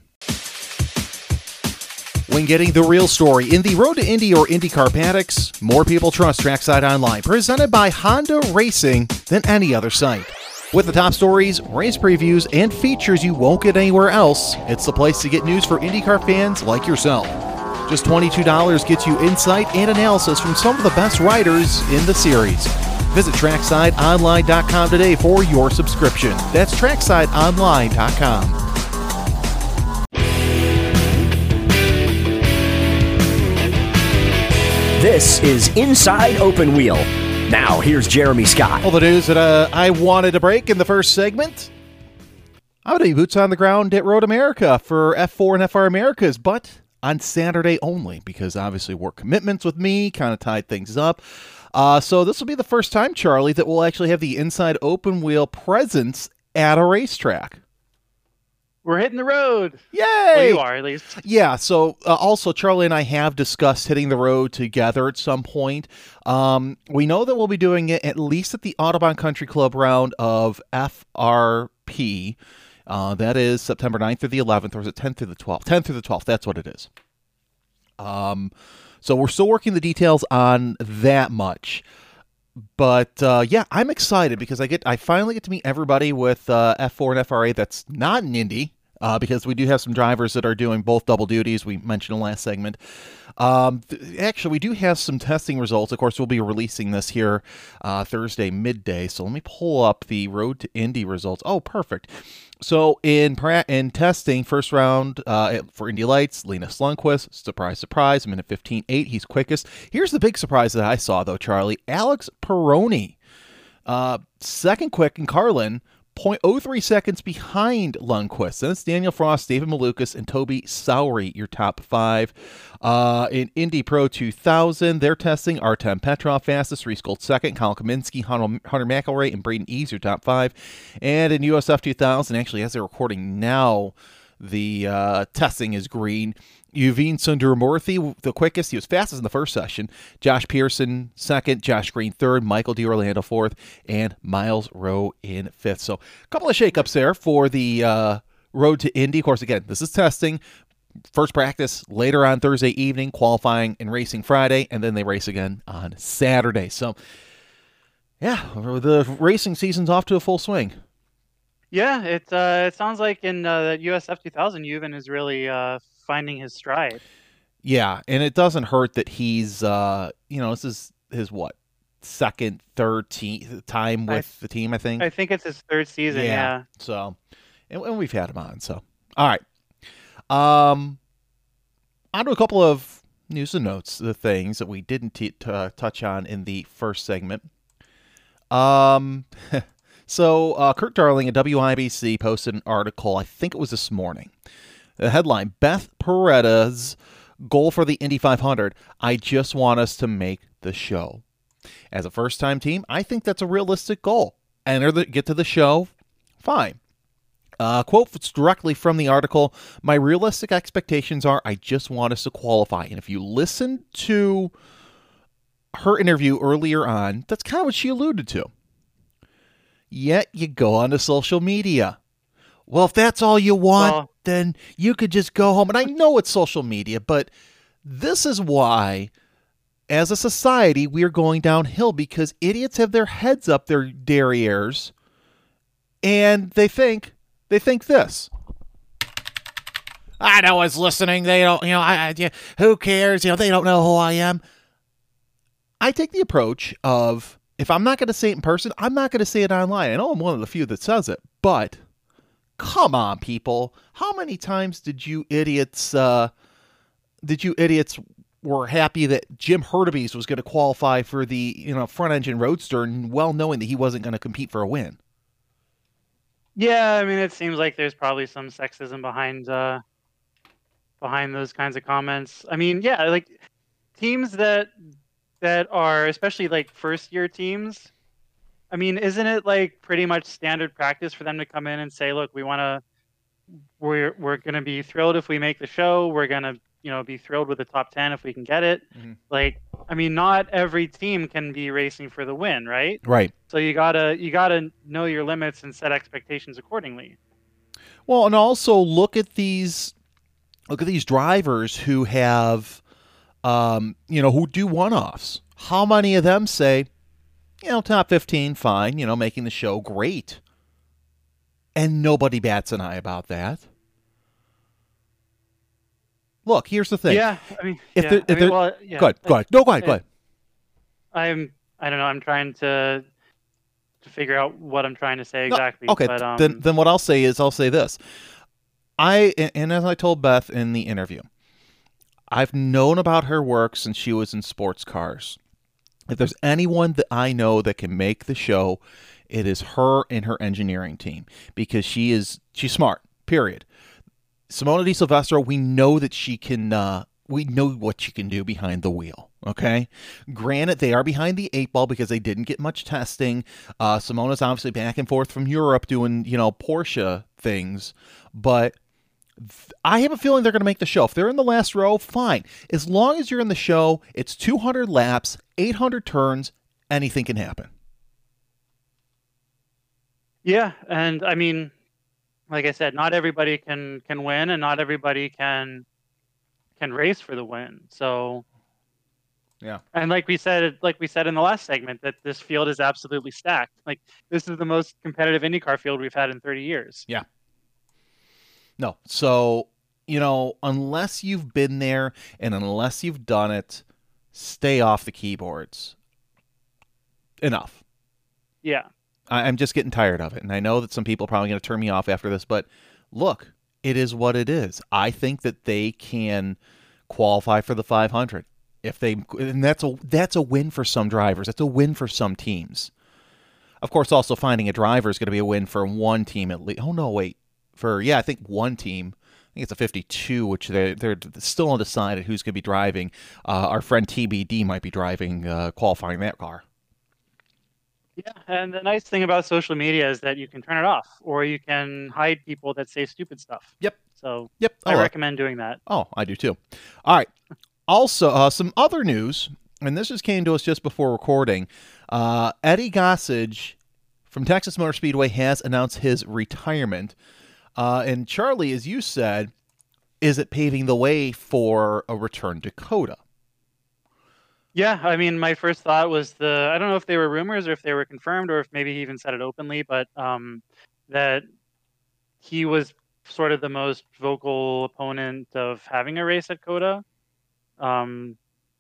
When getting the real story in the Road to Indy or IndyCar paddocks, more people trust Trackside Online, presented by Honda Racing, than any other site. With the top stories, race previews, and features you won't get anywhere else, it's the place to get news for IndyCar fans like yourself. Just twenty-two dollars gets you insight and analysis from some of the best riders in the series. Visit trackside online dot com today for your subscription. That's trackside online dot com. This is Inside Open Wheel. Now, here's Jeremy Scott. All the news that uh, I wanted to break in the first segment. I'm going to be boots on the ground at Road America for F four and F R Americas, but on Saturday only, because obviously work commitments with me kind of tied things up. Uh, so this will be the first time, Charlie, that we'll actually have the Inside Open Wheel presence at a racetrack. We're hitting the road. Yay! Well, you are, at least. Yeah, so uh, also Charlie and I have discussed hitting the road together at some point. Um, we know that we'll be doing it at least at the Autobahn Country Club round of F R P. Uh, that is September ninth through the eleventh, or is it tenth through the twelfth? tenth through the twelfth, that's what it is. Um, so we're still working the details on that much. But, uh, yeah, I'm excited because I get I finally get to meet everybody with uh, F four and F R A that's not in Indy, uh, because we do have some drivers that are doing both double duties, we mentioned in the last segment. Um, th- actually, we do have some testing results. Of course, we'll be releasing this here uh, Thursday midday, so let me pull up the Road to Indy results. Oh, perfect. So in pra- in testing, first round uh, for Indy Lights, Linus Lundqvist, surprise, surprise, minute fifteen eight, he's quickest. Here's the big surprise that I saw, though, Charlie. Alex Peroni, uh, second quick in Carlin, zero point zero three seconds behind Lundqvist. Then it's Daniel Frost, David Malukas, and Toby Sowery, your top five. Uh, in Indy Pro two thousand, they're testing Artem Petrov, fastest, Reese Gold second, Kyle Kaminsky, Hunter, Hunter McElroy, and Braden Eves, your top five. And in U S F two thousand, actually, as they're recording now, the uh, testing is green. Yuveen Sundaramurthy, the quickest. He was fastest in the first session. Josh Pearson, second. Josh Green, third. Michael D'Orlando, fourth. And Miles Rowe in fifth. So a couple of shakeups there for the uh, road to Indy. Of course, again, this is testing. First practice later on Thursday evening, qualifying and racing Friday, and then they race again on Saturday. So, yeah, the racing season's off to a full swing. Yeah, it uh, it sounds like in uh, that U S F two thousand, Yuven is really uh, finding his stride. Yeah, and it doesn't hurt that he's, uh, you know, this is his, what, second, third te- time with I, the team, I think? I think it's his third season, yeah. yeah. So, and, and we've had him on, so. All right. Um, on to a couple of news and notes, the things that we didn't t- t- uh, touch on in the first segment. Um, so uh, Kurt Darling at W I B C posted an article, I think it was this morning. The headline, Beth Paredes' goal for the Indy five hundred, I just want us to make the show. As a first-time team, I think that's a realistic goal. Enter the, get to the show, fine. Uh, quote directly from the article, my realistic expectations are I just want us to qualify. And if you listen to her interview earlier on, that's kind of what she alluded to. Yet you go onto social media. Well, if that's all you want, well, then you could just go home. And I know it's social media, but this is why, as a society, we are going downhill because idiots have their heads up their derrieres, and they think they think this. I know it's listening. They don't, you know, I, I, who cares? You know, they don't know who I am. I take the approach of, if I'm not going to say it in person, I'm not going to say it online. I know I'm one of the few that says it, but come on, people. How many times did you idiots, uh, did you idiots were happy that Jim Hurtubise was going to qualify for the, you know, front engine roadster, and well knowing that he wasn't going to compete for a win? Yeah, I mean, it seems like there's probably some sexism behind, uh, behind those kinds of comments. I mean, yeah, like teams that, that are especially like first year teams, I mean, isn't it like pretty much standard practice for them to come in and say, look, we want to, we're, we're going to be thrilled if we make the show. We're going to, you know, be thrilled with the top ten if we can get it. Mm-hmm. Like, I mean, not every team can be racing for the win, right? Right. So you gotta, you gotta know your limits and set expectations accordingly. Well, and also look at these, look at these drivers who have, um, you know, who do one-offs. How many of them say, you know, top fifteen, fine, you know, making the show, great. And nobody bats an eye about that. Look, here's the thing. Yeah, I mean, if yeah, there, if I mean, there, well, yeah, go ahead, go ahead. No, go ahead, go ahead. I'm, I don't know, I'm trying to to figure out what I'm trying to say exactly. No, okay, but, um, then then what I'll say is I'll say this. I and as I told Beth in the interview, I've known about her work since she was in sports cars. If there's anyone that I know that can make the show, it is her and her engineering team, because she is she's smart, period. Simona Di Silvestro, we know that she can, uh, we know what she can do behind the wheel, okay? Granted, they are behind the eight ball because they didn't get much testing. Uh, Simona's obviously back and forth from Europe doing, you know, Porsche things, but th- I have a feeling they're going to make the show. If they're in the last row, fine. As long as you're in the show, it's two hundred laps, eight hundred turns, anything can happen. Yeah, and I mean, like I said, not everybody can can win, and not everybody can can race for the win. So, yeah. And like we said, like we said in the last segment, that this field is absolutely stacked. Like, this is the most competitive IndyCar field we've had in thirty years. Yeah. No, so you know, unless you've been there and unless you've done it, stay off the keyboards. Enough. Yeah. I'm just getting tired of it. And I know that some people are probably going to turn me off after this, but look, it is what it is. I think that they can qualify for the five hundred. If they, and that's a, that's a win for some drivers. That's a win for some teams. Of course, also finding a driver is going to be a win for one team at least. Oh, no, wait. For, yeah, I think one team. I think it's a fifty-two, which they're, they're still undecided who's going to be driving. Uh, our friend T B D might be driving, uh, qualifying that car. Yeah, and the nice thing about social media is that you can turn it off, or you can hide people that say stupid stuff. Yep. So yep. I oh, recommend doing that. Oh, I do too. All right. Also, uh, some other news, and this just came to us just before recording. Uh, Eddie Gossage from Texas Motor Speedway has announced his retirement. Uh, and Charlie, as you said, is it paving the way for a return to COTA? Yeah, I mean, my first thought was the, I don't know if they were rumors or if they were confirmed or if maybe he even said it openly, but um, that he was sort of the most vocal opponent of having a race at COTA. Um,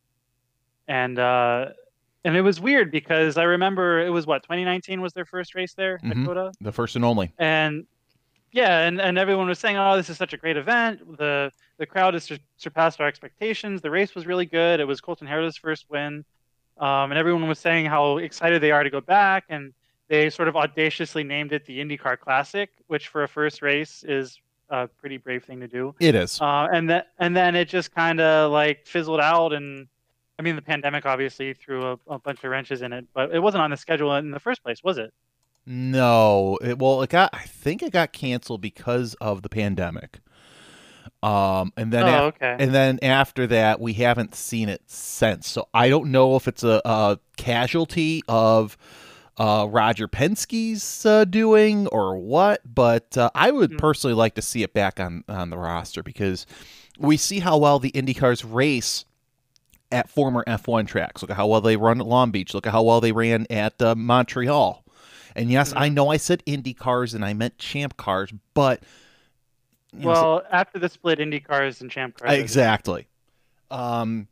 and uh, and it was weird because I remember it was, what, twenty nineteen was their first race there mm-hmm. at COTA? The first and only. And yeah, and, and everyone was saying, oh, this is such a great event. The the crowd has sur- surpassed our expectations. The race was really good. It was Colton Herta's first win. Um, and everyone was saying how excited they are to go back. And they sort of audaciously named it the IndyCar Classic, which for a first race is a pretty brave thing to do. It is. Uh, and, that, and then it just kind of like fizzled out. And I mean, the pandemic obviously threw a, a bunch of wrenches in it, but it wasn't on the schedule in the first place, was it? No, it, well, it got. I think it got canceled because of the pandemic. Um, and then, oh, af- okay. and then after that, we haven't seen it since. So I don't know if it's a, a casualty of uh, Roger Penske's uh, doing or what. But uh, I would mm-hmm. personally like to see it back on on the roster because we see how well the IndyCars race at former F one tracks. Look at how well they run at Long Beach. Look at how well they ran at uh, Montreal. And yes, mm-hmm. I know I said Indy cars and I meant Champ cars, but you well, know, so, after the split, Indy cars and Champ cars. Exactly. Um.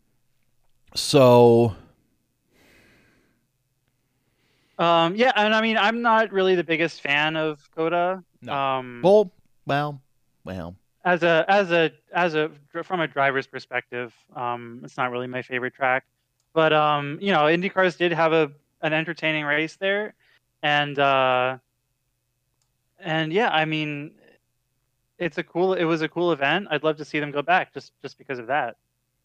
So. Um. Yeah, and I mean, I'm not really the biggest fan of COTA. No. Um. Well, well, well. As a as a as a from a driver's perspective, um, it's not really my favorite track, but um, you know, Indy cars did have a an entertaining race there. And, uh, and yeah, I mean, it's a cool, it was a cool event. I'd love to see them go back just, just because of that.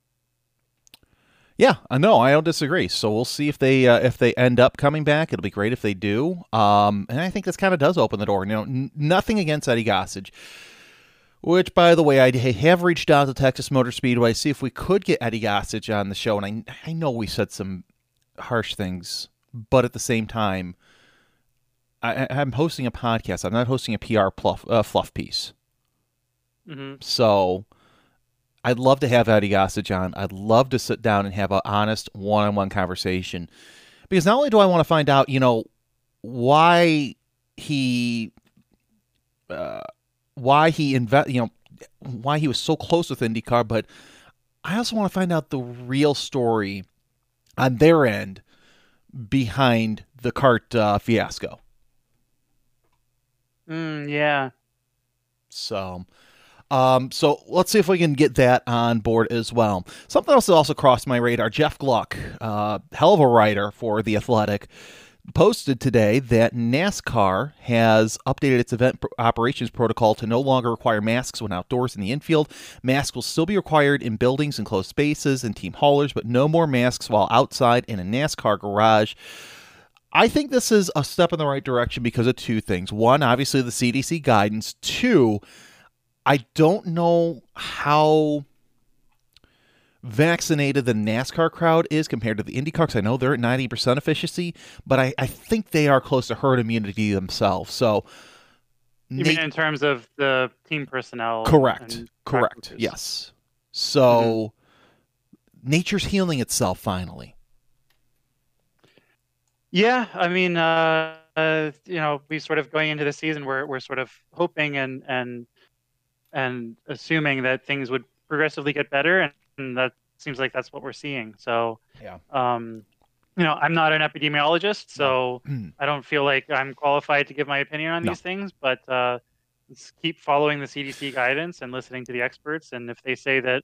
Yeah, I know. I don't disagree. So we'll see if they, uh, if they end up coming back. It'll be great if they do. Um, and I think this kind of does open the door. You know, n- nothing against Eddie Gossage, which, by the way, I have reached out to Texas Motor Speedway, see if we could get Eddie Gossage on the show. And I, I know we said some harsh things, but at the same time, I, I'm hosting a podcast. I'm not hosting a P R fluff, uh, fluff piece. Mm-hmm. So I'd love to have Eddie Gossage on. I'd love to sit down and have an honest one-on-one conversation. Because not only do I want to find out, you know, why he, uh, why he invest, you know, why he was so close with IndyCar, but I also want to find out the real story on their end behind the CART uh, fiasco. Mm, yeah. So, um, so let's see if we can get that on board as well. Something else that also crossed my radar: Jeff Gluck, uh, hell of a writer for The Athletic, posted today that NASCAR has updated its event operations protocol to no longer require masks when outdoors in the infield. Masks will still be required in buildings and closed spaces and team haulers, but no more masks while outside in a NASCAR garage. I think this is a step in the right direction because of two things. One, obviously the C D C guidance. Two, I don't know how vaccinated the NASCAR crowd is compared to the IndyCar, because I know they're at ninety percent efficiency, but I, I think they are close to herd immunity themselves. So, you mean in terms of the team personnel? Correct. Correct. Yes. So, mm-hmm. nature's healing itself finally. Yeah, I mean, uh, uh, you know, we sort of going into the season, we're we're sort of hoping and and and assuming that things would progressively get better, and, and that seems like that's what we're seeing. So, yeah, um, you know, I'm not an epidemiologist, so no. I don't feel like I'm qualified to give my opinion on no. these things. But uh, let's keep following the C D C guidance and listening to the experts, and if they say that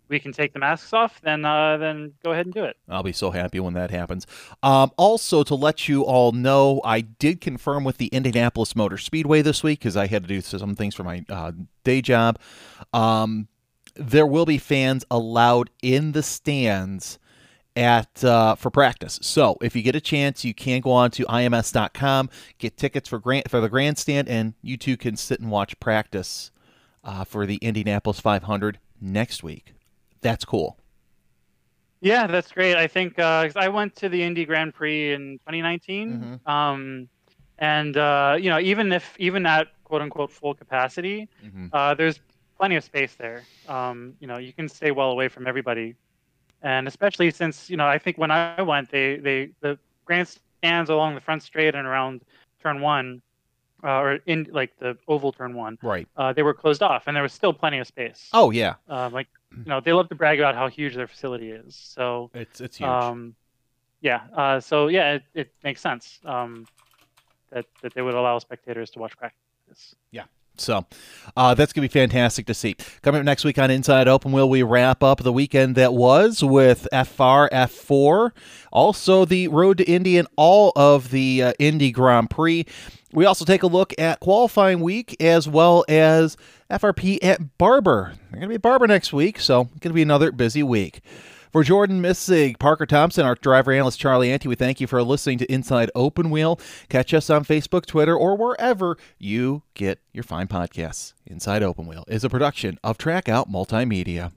we can take the masks off, then uh, then go ahead and do it. I'll be so happy when that happens. Um, also, to let you all know, I did confirm with the Indianapolis Motor Speedway this week because I had to do some things for my uh, day job. Um, there will be fans allowed in the stands at uh, for practice. So if you get a chance, you can go on to I M S dot com, get tickets for grand for the grandstand, and you too can sit and watch practice uh, for the Indianapolis five hundred next week. That's cool. Yeah, that's great. I think uh, 'cause I went to the Indy Grand Prix in twenty nineteen, Mm-hmm. um, and uh, you know, even if even at quote unquote full capacity, Mm-hmm. uh, there's plenty of space there. Um, you know, you can stay well away from everybody, and especially since you know, I think when I went, they they the grandstands along the front straight and around turn one, uh, or in like the oval turn one, Right. uh, they were closed off, and there was still plenty of space. Oh yeah. Um, like you know, they love to brag about how huge their facility is. So It's it's huge. um, yeah. Uh, so yeah, it, it makes sense um, that that they would allow spectators to watch practice. Yeah. So uh, that's going to be fantastic to see. Coming up next week on Inside Open Wheel, we wrap up the weekend that was with F R F four, also the Road to Indy and all of the uh, Indy Grand Prix. We also take a look at qualifying week as well as F R P at Barber. They're going to be at Barber next week, so it's going to be another busy week. For Jordan Missig, Parker Thompson, our driver analyst Charlie Ante, we thank you for listening to Inside Open Wheel. Catch us on Facebook, Twitter, or wherever you get your fine podcasts. Inside Open Wheel is a production of Track Out Multimedia.